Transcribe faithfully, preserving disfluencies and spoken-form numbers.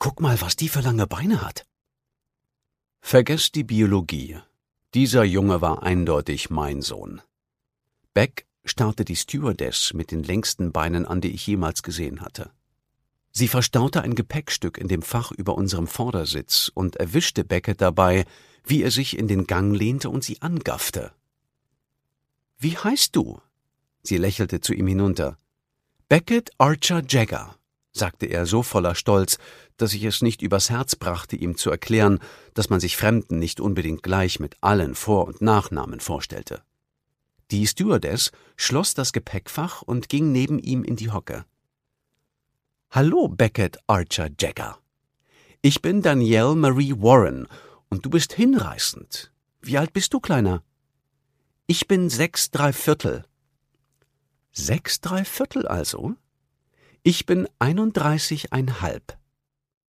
Guck mal, was die für lange Beine hat. Vergesst die Biologie. Dieser Junge war eindeutig mein Sohn. Beck starrte die Stewardess mit den längsten Beinen an, die ich jemals gesehen hatte. Sie verstaute ein Gepäckstück in dem Fach über unserem Vordersitz und erwischte Beckett dabei, wie er sich in den Gang lehnte und sie angaffte. »Wie heißt du?« Sie lächelte zu ihm hinunter. »Beckett Archer Jagger«, sagte er so voller Stolz, dass ich es nicht übers Herz brachte, ihm zu erklären, dass man sich Fremden nicht unbedingt gleich mit allen Vor- und Nachnamen vorstellte. Die Stewardess schloss das Gepäckfach und ging neben ihm in die Hocke. »Hallo, Beckett Archer Jagger. Ich bin Danielle Marie Warren und du bist hinreißend. Wie alt bist du, Kleiner?« »Ich bin sechs drei Viertel.« »Sechs drei Viertel also?« »Ich bin einunddreißig ein halb.«